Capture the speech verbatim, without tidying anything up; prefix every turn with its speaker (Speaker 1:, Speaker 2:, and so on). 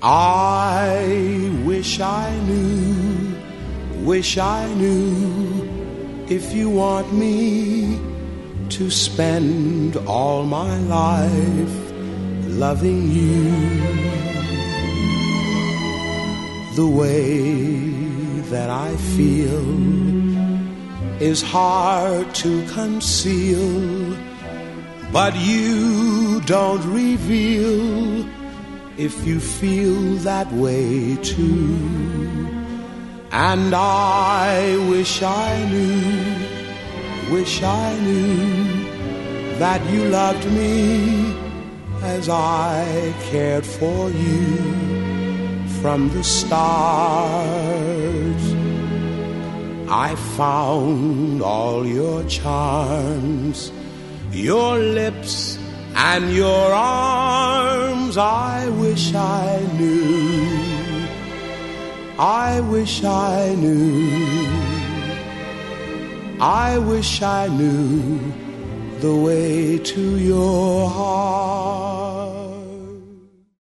Speaker 1: I wish I knew, wish I knew if you want me to spend all my life loving you the way that I feel is hard to conceal, but you don't reveal if you feel that way too. And I wish I knew, wish I knew that you loved me as I cared for you from the start. I found all your charms, your lips and your arms. I wish I knew, I wish I knew, I wish I knew the way to your heart.